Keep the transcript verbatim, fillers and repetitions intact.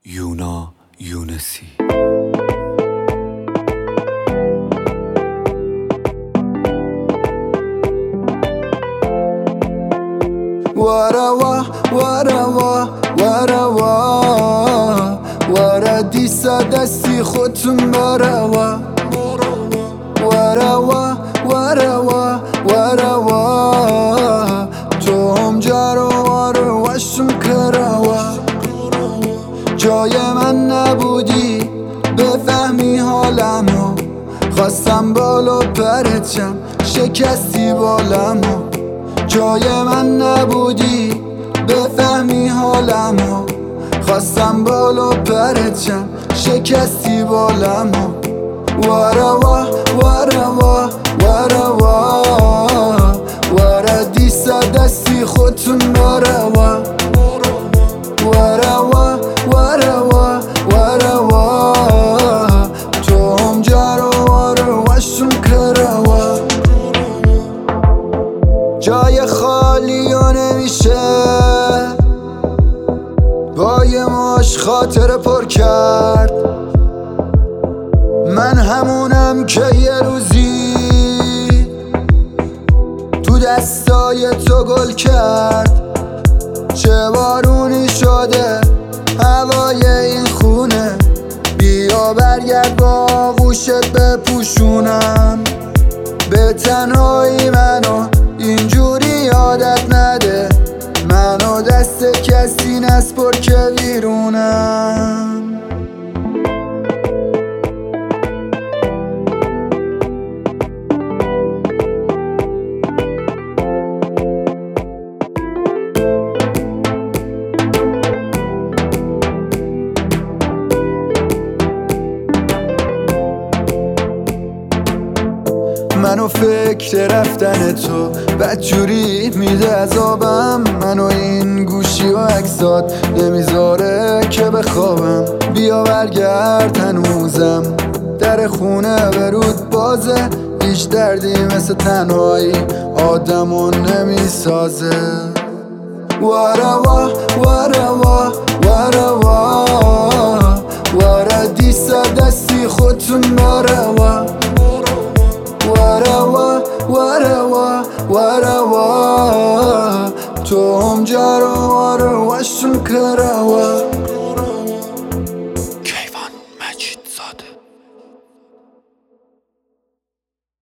یونا یونسی. وروا وروا وروا ورا دیسا دستی خودتون بروا وروا وروا وروا تو هم جارو وارو وشم کروا جای من نبودی بفهمی حالمو خواستم بالا پرچم شکستی بالمو جای من نبودی بفهمی حالمو خواستم بالا پرچم شکستی بالمو وروا وروا وروا ورا دیسا دستی خودتون بروا وروا وروا وروا تو هم جارو وارو وشم کروا جای خالی و نمیشه با یه ماش خاطر پر کرد من همونم که یه روزی تو دستای تو گل کرد چه بارونی شده هوای این خونه بیا برگرد با آغوشت بپوشونم به تنهایی منو اینجوری یادت نده منو دست کسی نسپر که بیرونم منو فکر رفتن تو بدجوری میده عذابم منو این گوشی و عکسات نمیذاره که بخوابم بیا برگرد هنوزم در خونه برود بازه هیچ دردی مثل تنهایی آدمو نمیسازه وروا وروا وروا ورا دیسا دستی خودتون بروا وروا وروا وروا تو هم جارو وارو وشم کروا